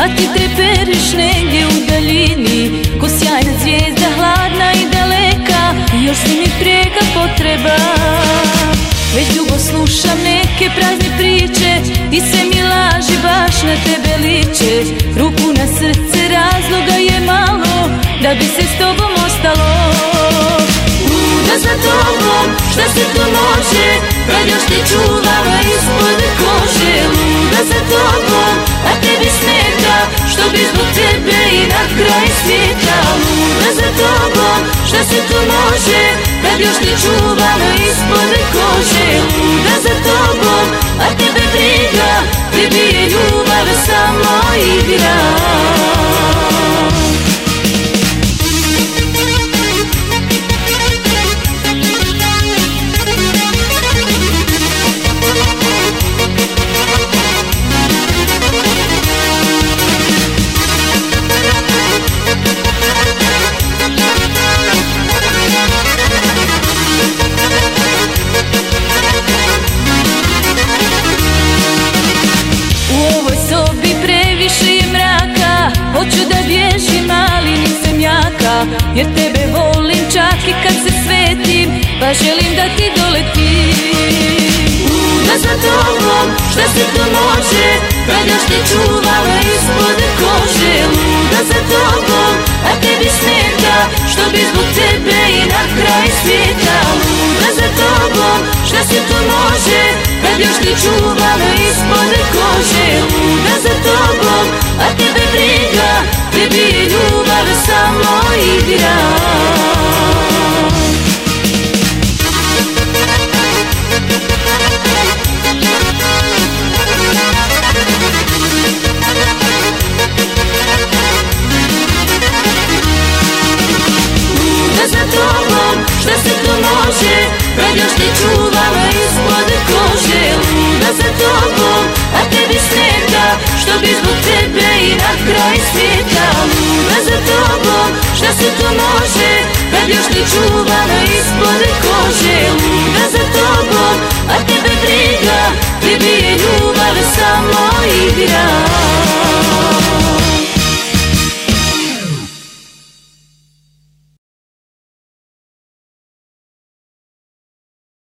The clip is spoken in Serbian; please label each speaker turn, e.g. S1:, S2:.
S1: a ti treperiš negdje u daljini, ko sjajna zvijezda, hladna i daleka, još si mi prijeka potreba. Već dugo slušam neke prazne priče i sve mi laži baš na tebe liče. Ruku na srce, razloga je malo da bi se s tobom ostalo. Luda za tobom, šta se to može, kad još te čuvala ispod kože. Luda za tobom, a tebi smeta, što bi zbog tebe i na kraj svijeta. Luda za tobom, šta se to može, kad još te čuvala ispod kože. Luda za tobom, a tebe briga, tebi je ljubav samo igra. Hoću da bježim, ali nisam jaka, jer tebe volim čak i kad se svetim, pa želim da ti doletim. Luda za tobom, šta se to može, kad još te čuvala ispod kože. Luda za tobom, a tebi smeta, što bi zbog tebe i na kraj svijeta. Luda za tobom, šta se to može, kad još te čuvala ispod kože. Luda za tobom, a tebe briga, tebi je ljubav samo igra. Luda za tobom, šta se to može, kad još te čuvala ispod kože. Luda za tobom, a tebi smeta, što bi zbog tebe i na kraj svijeta. Luda za tobom, šta se to može,